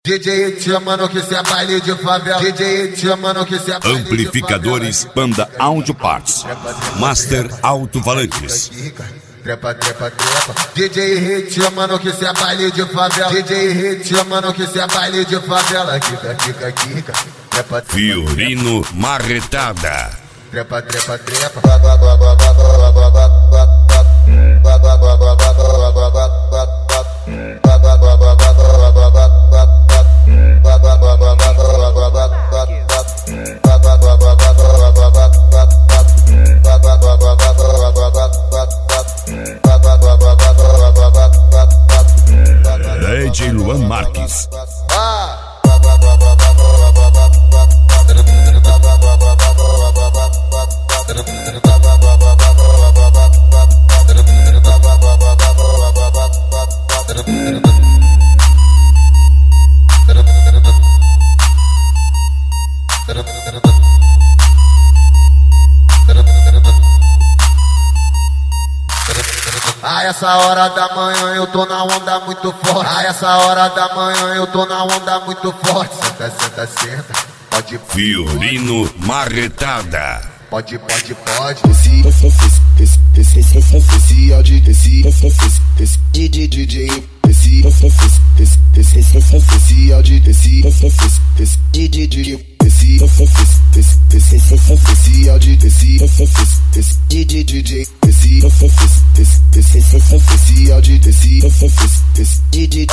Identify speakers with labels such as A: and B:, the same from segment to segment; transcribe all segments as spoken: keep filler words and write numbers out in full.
A: D J te chamando que cê é baile de favela. D J te chamando que cê é baile
B: Amplificadores Panda Audio Parts. Master Alto-Falantes.
A: Trepa, trepa, trepa. D J te chamando que cê é baile de favela. D J te chamando que cê é baile de favela. Kika, kika, kika. Trepa, trepa.
B: Fiorino Marretada.
A: Trepa, trepa, trepa.
B: D J Luan Marques.
A: A essa hora da manhã eu tô na onda muito forte. A essa hora da manhã eu tô na onda muito forte. Senta, senta, senta. Pode,
B: Fiorino Marretada.
A: pode, pode, pode.
C: Esse, esse, esse, esse, esse, esse, esse áudio, esse, esse, esse, D J, D J, esse, esse, esse, esse, esse, esse, esse áudio, esse, esse, esse, D J, D J, esse, esse, esse, esse, esse, esse áudio, esse, esse, esse, D J, D J, esse, esse, esse, esse, esse, esse áudio, esse, esse, esse, D J.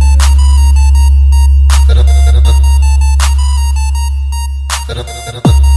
A: Ah.